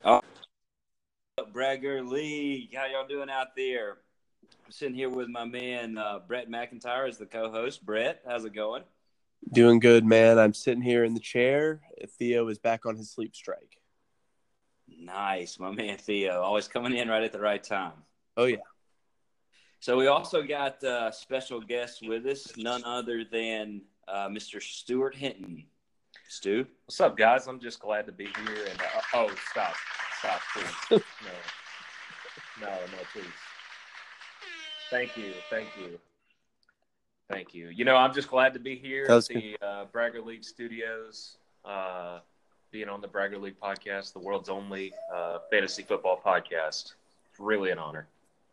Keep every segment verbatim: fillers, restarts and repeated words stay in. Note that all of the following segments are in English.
Oh, Bragger League, how y'all doing out there? I'm sitting here with my man uh, Brett McIntyre as the co-host. Brett, how's it going? Doing good, man. I'm sitting here in the chair. Theo is back on his sleep strike. Nice, my man Theo, always coming in right at the right time. Oh, yeah. So we also got uh, special guests with us, none other than uh, Mister Stuart Hinton. Stu? What's up, guys? I'm just glad to be here. And uh, oh, stop, stop, please. No, no, no, please. Thank you, thank you, thank you. You know, I'm just glad to be here at the uh, Bragger League Studios, uh, being on the Bragger League podcast, the world's only uh, fantasy football podcast. It's really an honor.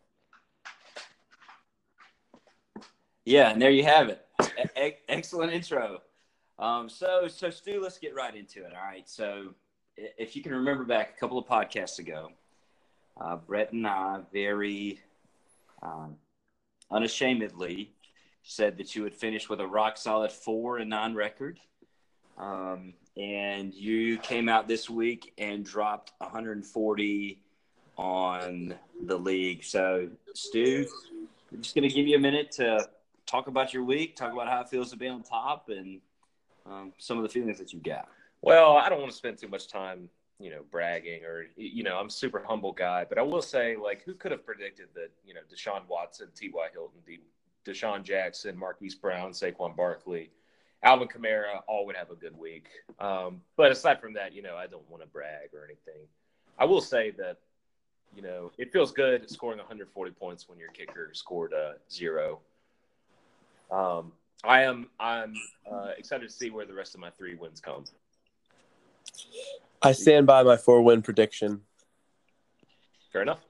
Yeah, and there you have it. E- excellent intro. Um, so, so Stu, let's get right into it. All right. So, if you can remember back a couple of podcasts ago, uh, Brett and I very um, unashamedly said that you would finish with a rock solid four and nine record, um, and you came out this week and dropped one hundred forty on the league. So, Stu, I'm just going to give you a minute to talk about your week, talk about how it feels to be on top, and um, some of the feelings that you got. Well, I don't want to spend too much time, you know, bragging or, you know, I'm a super humble guy, but I will say, like, who could have predicted that, you know, Deshaun Watson, T Y. Hilton, D- Deshaun Jackson, Marquise Brown, Saquon Barkley, Alvin Kamara all would have a good week. Um, but aside from that, you know, I don't want to brag or anything. I will say that, you know, it feels good scoring one hundred forty points when your kicker scored uh, zero. Um, I am I'm uh, excited to see where the rest of my three wins come. I stand by my four-win prediction. Fair enough.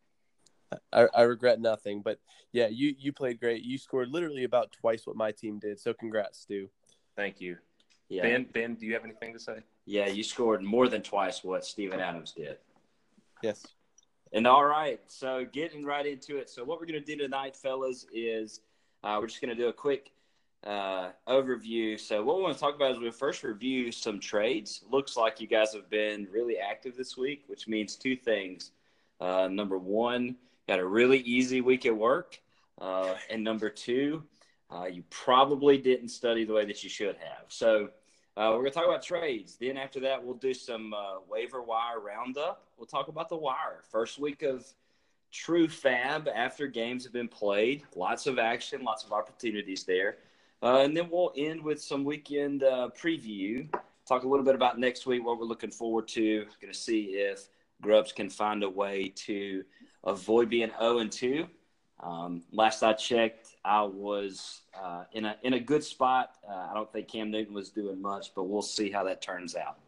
I, I regret nothing, but yeah, you, you played great. You scored literally about twice what my team did, so congrats, Stu. Thank you. Yeah. Ben, Ben, do you have anything to say? Yeah, you scored more than twice what Steven Adams did. Yes. And all right, so getting right into it. So what we're going to do tonight, fellas, is uh, we're just going to do a quick uh, overview. So what we want to talk about is we'll first review some trades. Looks like you guys have been really active this week, which means two things. Uh, number one, got a really easy week at work. Uh, and number two, uh, you probably didn't study the way that you should have. So uh, we're going to talk about trades. Then after that, we'll do some uh, waiver wire roundup. We'll talk about the wire. First week of true fab after games have been played. Lots of action, lots of opportunities there. Uh, and then we'll end with some weekend uh, preview. Talk a little bit about next week, what we're looking forward to. Going to see if Grubbs can find a way to avoid being oh and two. Um, last I checked, I was uh, in a in a good spot. Uh, I don't think Cam Newton was doing much, but we'll see how that turns out.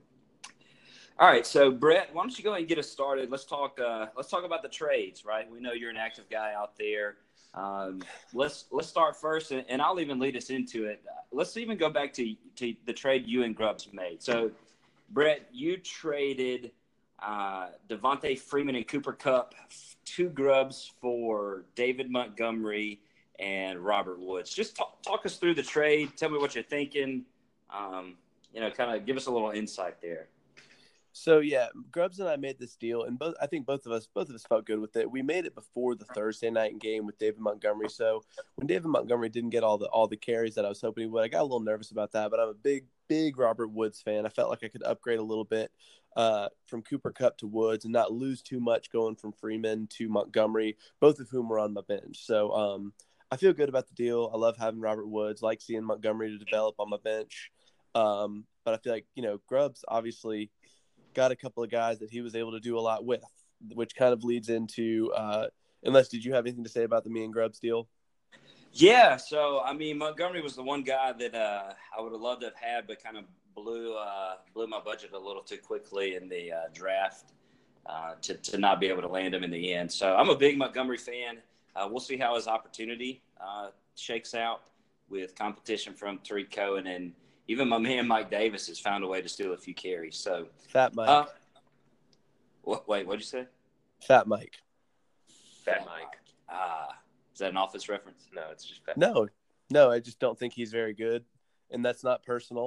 All right, so Brett, why don't you go ahead and get us started? Let's talk. Uh, let's talk about the trades, right? We know you're an active guy out there. Um, let's let's start first, and, and I'll even lead us into it. Let's even go back to to the trade you and Grubbs made. So, Brett, you traded uh, Devontae Freeman and Cooper Kupp to Grubbs for David Montgomery and Robert Woods. Just talk, talk us through the trade. Tell me what you're thinking. Um, you know, kind of give us a little insight there. So yeah, Grubbs and I made this deal, and both I think both of us both of us felt good with it. We made it before the Thursday night game with David Montgomery. So when David Montgomery didn't get all the all the carries that I was hoping he would, I got a little nervous about that. But I'm a big big Robert Woods fan. I felt like I could upgrade a little bit uh, from Cooper Kupp to Woods and not lose too much going from Freeman to Montgomery, both of whom were on my bench. So um, I feel good about the deal. I love having Robert Woods. Like seeing Montgomery to develop on my bench. Um, but I feel like you know Grubbs obviously got a couple of guys that he was able to do a lot with, which kind of leads into uh, – unless did you have anything to say about the me and Grubbs deal? Yeah, so, I mean, Montgomery was the one guy that uh, I would have loved to have had but kind of blew uh, blew my budget a little too quickly in the uh, draft uh, to, to not be able to land him in the end. So I'm a big Montgomery fan. Uh, we'll see how his opportunity uh, shakes out with competition from Tariq Cohen, and even my man Mike Davis has found a way to steal a few carries. So Fat Mike. Uh, what, wait, what'd you say? Fat Mike. Fat Mike. Ah, is that an Office reference? No, it's just Fat No, no, I just don't think he's very good, and that's not personal.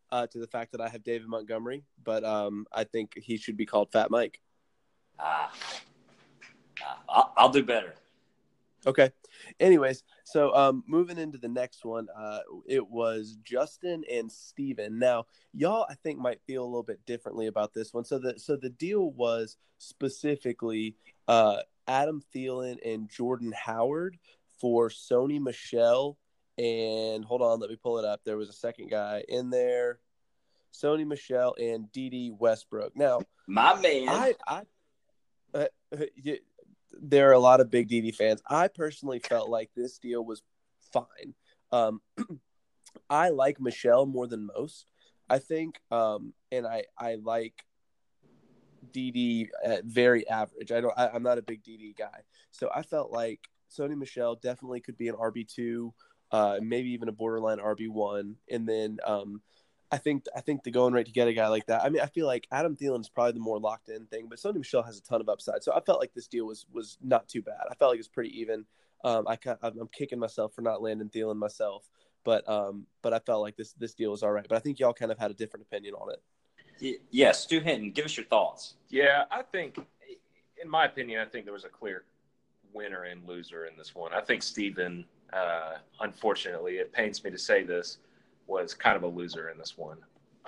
uh, to the fact that I have David Montgomery, but um, I think he should be called Fat Mike. Ah, ah I'll, I'll do better. Okay. Anyways, so um, moving into the next one, uh, it was Justin and Steven. Now, y'all, I think, might feel a little bit differently about this one. So the so the deal was specifically uh, Adam Thielen and Jordan Howard for Sony Michel. And hold on, let me pull it up. There was a second guy in there, Sony Michel and Dede Westbrook. Now, my man, I, I, uh, you, there are a lot of big Dede fans. I personally felt like this deal was fine. Um, I like Michelle more than most, I think, um, and I I like Dede at very average. I don't. I, I'm not a big Dede guy, so I felt like Sony Michel definitely could be an R B two, uh, maybe even a borderline R B one, and then. Um, I think I think the going rate to get a guy like that. I mean, I feel like Adam Thielen is probably the more locked in thing, but Sony Michel has a ton of upside. So I felt like this deal was was not too bad. I felt like it was pretty even. Um, I I'm kicking myself for not landing Thielen myself, but um, but I felt like this this deal was all right. But I think y'all kind of had a different opinion on it. Yes, Stu Hinton, give us your thoughts. Yeah, I think, in my opinion, I think there was a clear winner and loser in this one. I think Steven, uh, unfortunately, it pains me to say this, was kind of a loser in this one.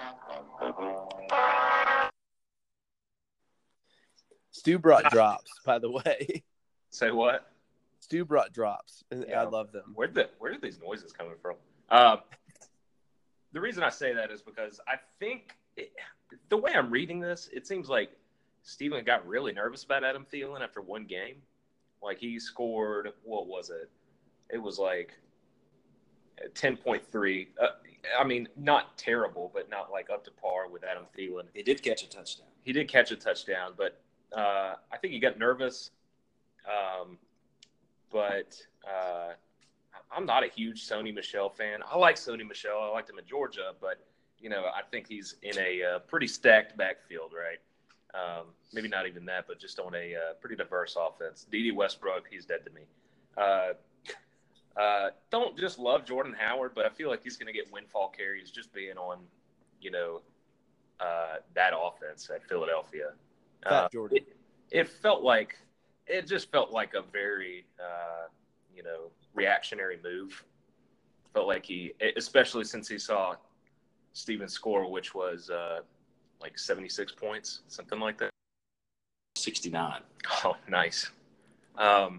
Stu brought drops, by the way. Say what? Stu brought drops, and yeah. I love them. Where the where are these noises coming from? Uh, the reason I say that is because I think it, the way I'm reading this, it seems like Steven got really nervous about Adam Thielen after one game. Like he scored, what was it? It was like ten point three. Uh, I mean, not terrible, but not like up to par with Adam Thielen. He did catch a touchdown. He did catch a touchdown, but uh, I think he got nervous. Um, but uh, I'm not a huge Sony Michel fan. I like Sony Michel. I liked him in Georgia, but, you know, I think he's in a uh, pretty stacked backfield, right? Um, maybe not even that, but just on a uh, pretty diverse offense. Dede Westbrook, he's dead to me. Uh, Uh, don't just love Jordan Howard, but I feel like he's going to get windfall carries just being on, you know, uh, that offense at Philadelphia. Fat uh, Jordan. It, it felt like it just felt like a very, uh, you know, reactionary move. Felt like he, especially since he saw Steven score, which was uh, like seventy-six points, something like that. sixty-nine. Oh, nice. Um,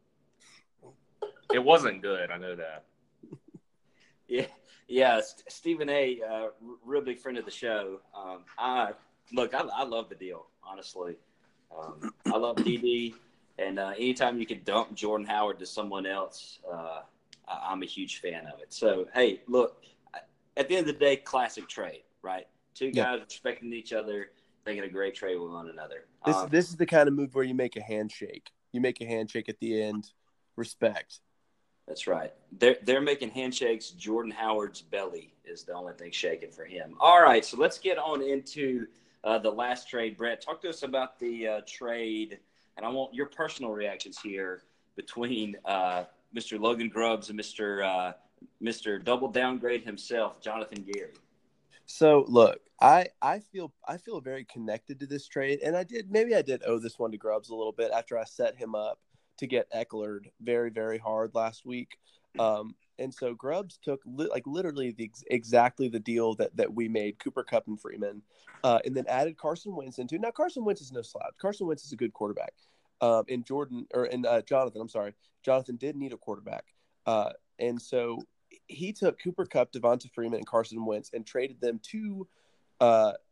It wasn't good. I know that. Yeah, yeah. Stephen A, uh, real big friend of the show. Um, I look, I, I love the deal. Honestly, um, I love D D, and uh, anytime you can dump Jordan Howard to someone else, uh, I, I'm a huge fan of it. So, hey, look, at the end of the day, classic trade, right? Two guys yeah. respecting each other, making a great trade with one another. This um, this is the kind of move where you make a handshake. You make a handshake at the end. Respect. That's right. They're, they're making handshakes. Jordan Howard's belly is the only thing shaking for him. All right, so let's get on into uh, the last trade. Brett, talk to us about the uh, trade, and I want your personal reactions here between uh, Mister Logan Grubbs and Mister Uh, Mister Double Downgrade himself, Jonathan Gary. So, look, I, I feel I feel very connected to this trade, and I did maybe I did owe this one to Grubbs a little bit after I set him up to get Eckler very, very hard last week. Um, and so Grubbs took li- like literally the ex- exactly the deal that, that we made, Cooper Kupp and Freeman, uh, and then added Carson Wentz into. Now, Carson Wentz is no slouch. Carson Wentz is a good quarterback. Um, and Jordan or and uh, Jonathan, I'm sorry, Jonathan did need a quarterback. Uh, and so he took Cooper Kupp, Devonta Freeman, and Carson Wentz and traded them to uh, –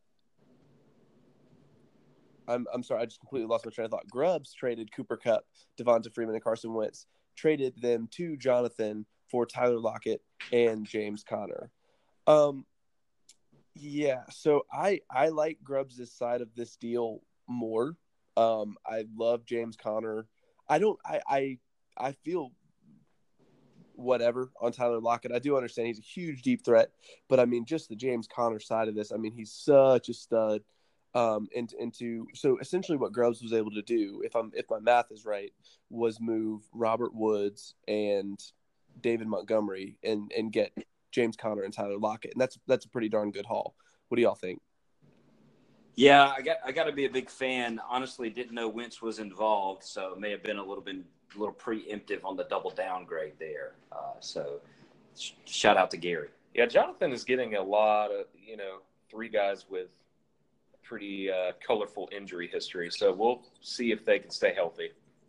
I'm I'm sorry, I just completely lost my train of thought. Grubbs traded Cooper Kupp, Devonta Freeman, and Carson Wentz, traded them to Jonathan for Tyler Lockett and James Conner. Um, yeah, so I I like Grubbs' side of this deal more. Um, I love James Conner. I don't I I I feel whatever on Tyler Lockett. I do understand he's a huge deep threat, but I mean just the James Conner side of this. I mean he's such a stud. Um, and into so essentially what Grubbs was able to do, if I'm if my math is right, was move Robert Woods and David Montgomery and and get James Conner and Tyler Lockett, and that's that's a pretty darn good haul. What do y'all think? Yeah, I got I got to be a big fan. Honestly, didn't know Wentz was involved, so it may have been a little bit a little preemptive on the double downgrade there. Uh, so, sh- shout out to Gary. Yeah, Jonathan is getting a lot of you know three guys with pretty uh, colorful injury history. So we'll see if they can stay healthy.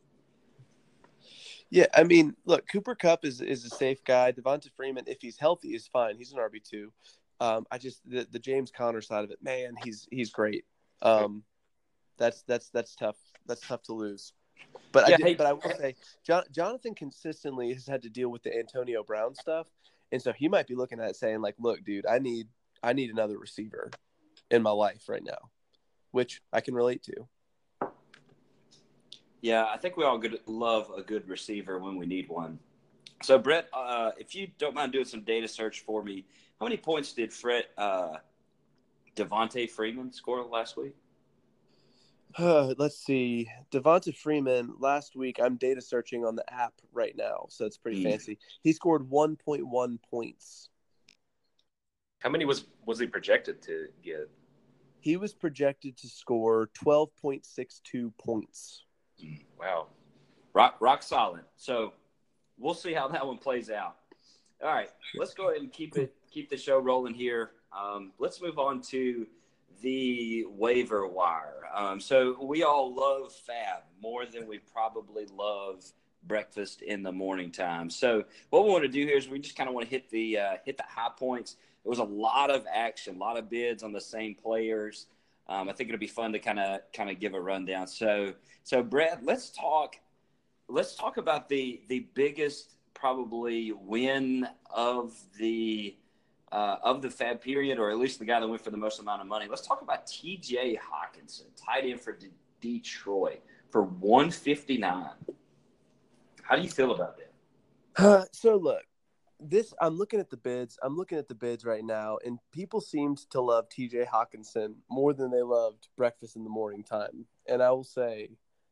Yeah, I mean, look, Cooper Kupp is is a safe guy. Devonta Freeman, if he's healthy, is fine. He's an R B two. Um, I just the, the James Conner side of it, man, he's he's great. Um, that's that's that's tough. That's tough to lose. But Yeah, I did, hey- but I will say, John, Jonathan consistently has had to deal with the Antonio Brown stuff, and so he might be looking at it saying like, "Look, dude, I need I need another receiver in my life right now," which I can relate to. Yeah, I think we all good, love a good receiver when we need one. So, Brett, uh, if you don't mind doing some data search for me, how many points did Fred uh, Devontae Freeman score last week? Uh, let's see. Devonta Freeman last week. I'm data searching on the app right now, so it's pretty Mm. fancy. He scored one point one points. How many was was he projected to get? He was projected to score twelve point six two points. Wow. Rock, rock solid. So we'll see how that one plays out. All right, let's go ahead and keep it keep the show rolling here. Um, let's move on to the waiver wire. Um, so we all love Fab more than we probably love breakfast in the morning time. So what we want to do here is we just kind of want to hit the uh, hit the high points. There was a lot of action, a lot of bids on the same players. Um, I think it'll be fun to kind of kind of give a rundown. So so Brett, let's talk. Let's talk about the the biggest probably win of the uh, of the Fab period, or at least the guy that went for the most amount of money. Let's talk about T J Hockenson, tight end for D- Detroit for one fifty-nine. How do you feel about that? Uh, so look, this I'm looking at the bids. I'm looking at the bids right now, and people seemed to love T J Hockenson more than they loved breakfast in the morning time. And I will say,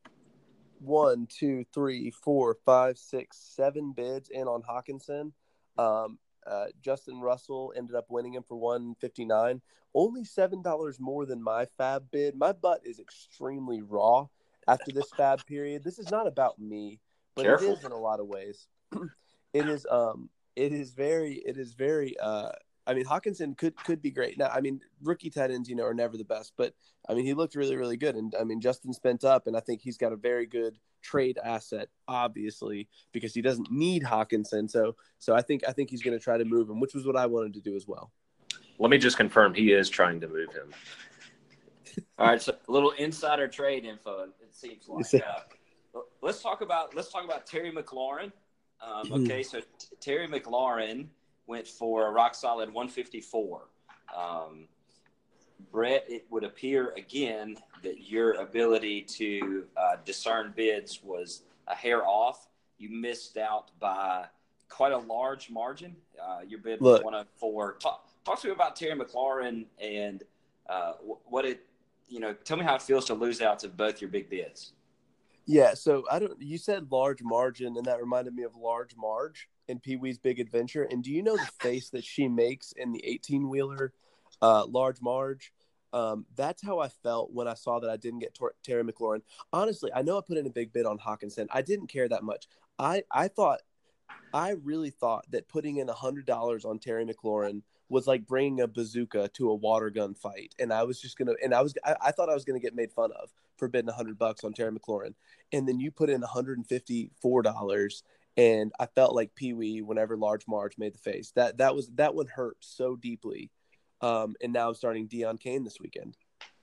one, two, three, four, five, six, seven bids in on Hockenson. Um, uh, Justin Russell ended up winning him for one fifty-nine, only seven dollars more than my Fab bid. My butt is extremely raw after this Fab period. This is not about me, but Careful. it is in a lot of ways. it is um it is very it is very uh I mean, Hockenson could could be great. Now, I mean, rookie tight ends, you know, are never the best, but I mean, he looked really, really good. And I mean, Justin spent up, and I think he's got a very good trade asset, obviously, because he doesn't need Hockenson. So, so I think I think he's going to try to move him, which was what I wanted to do as well. Let me just confirm he is trying to move him. All right, so a little insider trade info. It seems like. Uh, let's talk about let's talk about Terry McLaurin. Um, okay, so t- Terry McLaurin went for a rock solid one fifty-four. Um, Brett, it would appear again that your ability to uh, discern bids was a hair off. You missed out by quite a large margin. Uh, your bid was Look. one oh four. Talk, talk to me about Terry McLaurin and uh, what it, you know, tell me how it feels to lose out to both your big bids. Yeah, so I don't. You said large margin, and that reminded me of Large Marge in Pee Wee's Big Adventure. And do you know the face that she makes in the eighteen wheeler, uh, Large Marge? Um, that's how I felt when I saw that I didn't get Tor- Terry McLaurin. Honestly, I know I put in a big bid on Hockenson. I didn't care that much. I I thought, I really thought that putting in a hundred dollars on Terry McLaurin was like bringing a bazooka to a water gun fight, and I was just gonna, and I was, I, I thought I was gonna get made fun of for bidding a hundred bucks on Terry McLaurin, and then you put in one hundred and fifty-four dollars, and I felt like Pee Wee whenever Large Marge made the face. That that was that one hurt so deeply, um, and now I'm starting Deion Kane this weekend.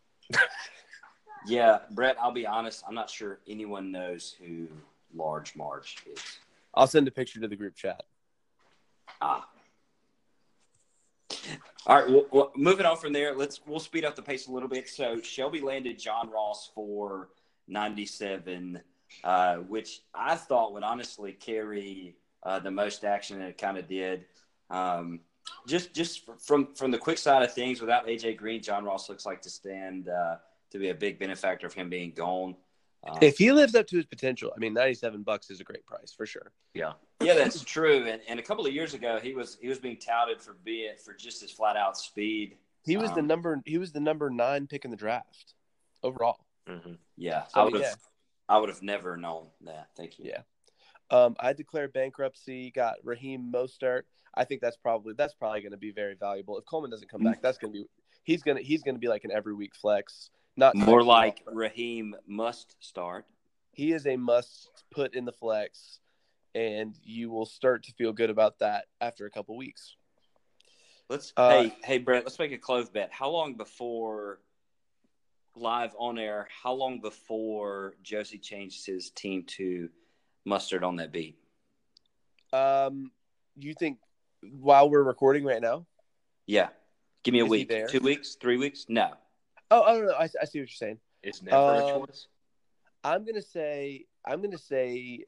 Yeah, Brett, I'll be honest. I'm not sure anyone knows who Large Marge is. I'll send a picture to the group chat. Ah. All right, well, well, moving on from there, let's we'll speed up the pace a little bit. So Shelby landed John Ross for ninety-seven, uh, which I thought would honestly carry uh, the most action, and it kind of did. Um, just just from from the quick side of things, without A J Green, John Ross looks like to stand uh, to be a big benefactor of him being gone. Um, If he lives up to his potential, I mean, ninety-seven bucks is a great price for sure. Yeah. yeah, that's true. And, and a couple of years ago, he was he was being touted for being for just his flat out speed. He was um, the number he was the number nine pick in the draft overall. Mm-hmm. Yeah, So, I would have yeah. I would have never known that. Thank you. Yeah. Um, I declared bankruptcy. Got Raheem Mostert. I think that's probably that's probably going to be very valuable. If Coleman doesn't come back, that's going to be he's going to he's going to be like an every week flex. Not More sexy like off, but Raheem must start. he is a must put in the flex, and you will start to feel good about that after a couple weeks. Let's Uh, hey hey Brett, let's make a close bet. How long before live on air? How long before Josie changed his team to Mustard on that beat? Um, you think while we're recording right now? Yeah, give me a Is he week, there? two weeks, three weeks. No, Oh, I don't know. I, I see what you're saying. It's never a Um, choice. I'm gonna say I'm gonna say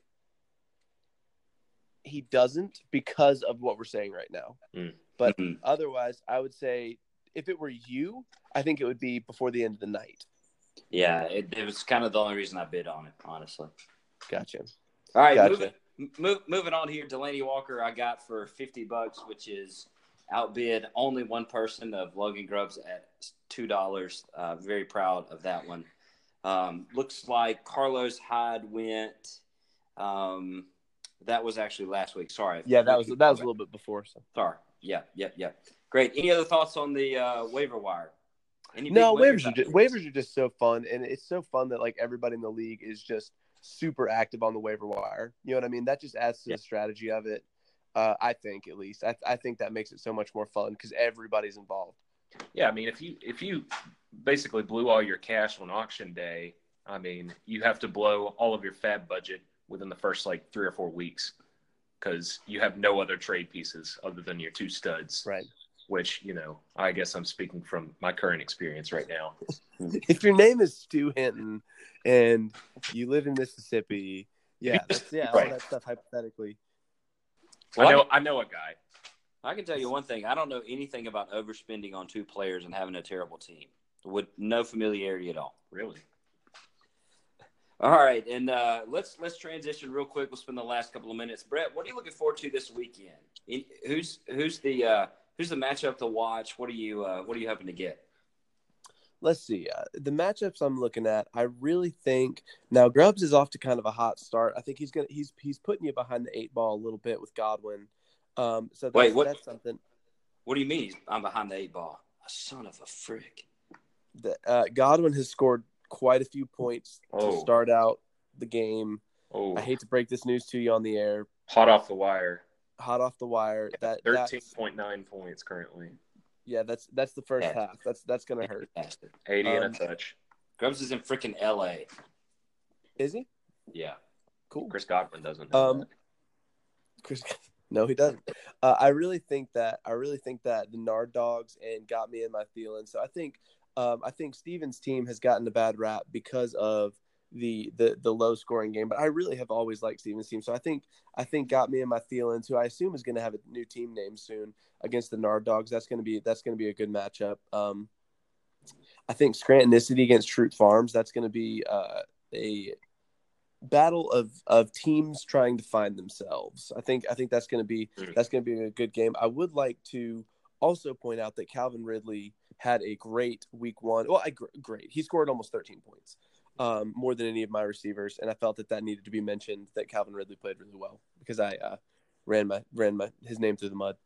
he doesn't because of what we're saying right now. Mm. But Mhm. otherwise, I would say if it were you, I think it would be before the end of the night. yeah, it, it was kind of the only reason I bid on it, honestly. Gotcha. All right, Gotcha. moving move, moving on here. Delaney Walker, I got for fifty bucks, which is outbid only one person of Logan Grubbs at two dollars. Uh, very proud of that one. Um, looks like Carlos Hyde went. Um, that was actually last week. Sorry. Yeah, that was that was a little bit before. So Sorry. Yeah, yeah, yeah. Great. Any other thoughts on the uh, waiver wire? Any no, big winners waivers are out just, there? waivers are just so fun, and it's so fun that like everybody in the league is just super active on the waiver wire. You know what I mean? That just adds to Yeah. the strategy of it. Uh, I think at least I, I think that makes it so much more fun because everybody's involved. Yeah, I mean, if you if you basically blew all your cash on auction day, I mean, you have to blow all of your fab budget within the first like three or four weeks because you have no other trade pieces other than your two studs. Right. Which, you know, I guess I'm speaking from my current experience right now. If your name is Stu Hinton and you live in Mississippi, yeah, that's yeah, all Right. that stuff hypothetically. Well, I I know can- I know a guy. I can tell you one thing. I don't know anything about overspending on two players and having a terrible team. With no familiarity at all. Really? All right, and uh, let's let's transition real quick. We'll spend the last couple of minutes. Brett, what are you looking forward to this weekend? In, who's who's the uh, who's the matchup to watch? What are you uh, what are you hoping to get? Let's see. Uh, the matchups I'm looking at, I really think now Grubbs is off to kind of a hot start. I think he's gonna he's he's putting you behind the eight ball a little bit with Godwin. Um, so that's, Wait, what- that's something. What do you mean? I'm behind the eight ball. A son of a frick. That uh, Godwin has scored quite a few points Oh. to start out the game. Oh, I hate to break this news to you on the air. hot off the wire. Hot off the wire. That thirteen that's, point nine points currently. yeah, that's that's the first Yeah. half. That's that's gonna hurt. Fantastic. eighty and Um, a touch. Grubbs is in freaking L A. Is he? Yeah. Cool. Chris Godwin doesn't know Um, that. Chris, no, he doesn't. Uh, I really think that I really think that the Nard Dogs and got me in my feelings. So I think um, I think Steven's team has gotten a bad rap because of the the the low scoring game. But I really have always liked Steven's team. So I think I think got me in my feelings, who I assume is going to have a new team name soon against the Nard Dogs. That's going to be that's going to be a good matchup. Um, I think Scranton City against Trout Farms. That's going to be uh, a battle of of teams trying to find themselves. I think I think that's going to be that's going to be a good game. I would like to also point out that Calvin Ridley had a great week one. Well, I great. He scored almost thirteen points, um, more than any of my receivers, and I felt that that needed to be mentioned. That Calvin Ridley played really well because I uh, ran my ran my his name through the mud.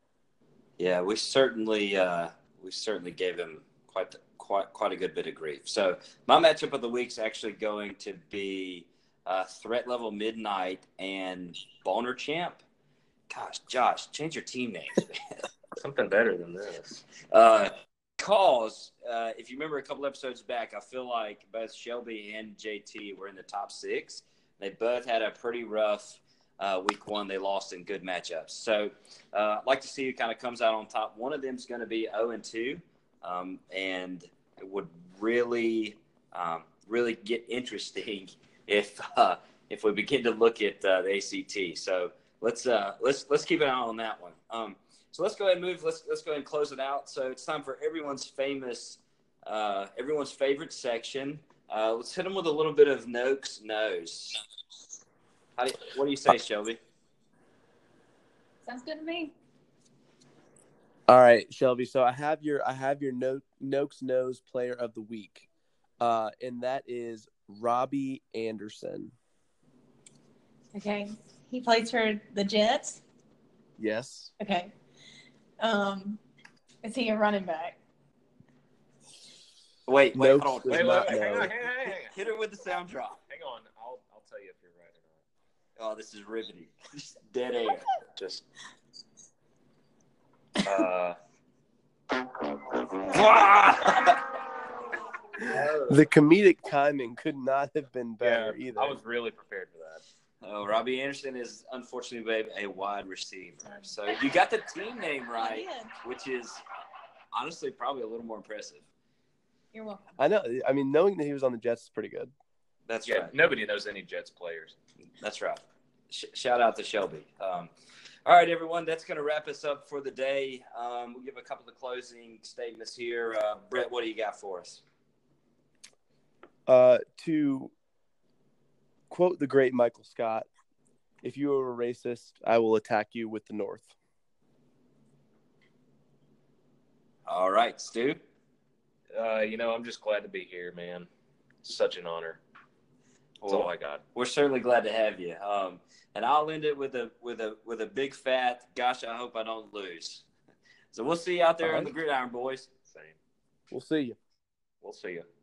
Yeah, we certainly uh, we certainly gave him quite the, quite quite a good bit of grief. So my matchup of the week is actually going to be uh, Threat Level Midnight and Boner Champ. Gosh, Josh, change your team names. Man. Something better than this. Uh, cause uh, if you remember a couple episodes back, I feel like both Shelby and J T were in the top six. They both had a pretty rough uh, week one. They lost in good matchups. So uh, I'd like to see who kind of comes out on top. One of them is going to be oh and two, um, and it would really, um, really get interesting if uh, if we begin to look at uh, the A C T. So let's uh, let's let's keep an eye on that one. Um, So let's go ahead and move. Let's let's go ahead and close it out. So it's time for everyone's famous, uh, everyone's favorite section. Uh, let's hit them with a little bit of Noakes nose. How do you, what do you say, Shelby? Sounds good to me. All right, Shelby. So I have your I have your no, Noakes Nose Player of the Week, uh, and that is Robbie Anderson. Okay. He plays for the Jets. Yes. Okay. Um, is he a running back? Wait, wait, Noakes hold on. does Wait, wait, not wait, hang know. on, hang on, hang on. Hit her with the sound drop. Hang on, I'll I'll tell you if you're right or not. Oh, this is riveting. Just dead air. Just uh, The comedic timing could not have been better yeah, either. I was really prepared for that. Oh, Robbie Anderson is unfortunately a wide receiver. So you got the team name right, I did. which is honestly probably a little more impressive. You're welcome. I know. I mean, knowing that he was on the Jets is pretty good. That's Yeah, right. nobody knows any Jets players. That's right. Sh- shout out to Shelby. Um, all right, everyone. That's going to wrap us up for the day. Um, we'll give a couple of closing statements here. Uh, Brett, what do you got for us? Uh, to quote the great Michael Scott, if you are a racist, I will attack you with the North. All right, Stu. Uh, you know, I'm just glad to be here, man. Such an honor. That's Well, all I got. we're certainly glad to have you. Um, and I'll end it with a with a with a big fat. Gosh, I hope I don't lose. So we'll see you out there All on right. the gridiron, boys. Same. We'll see you. We'll see you.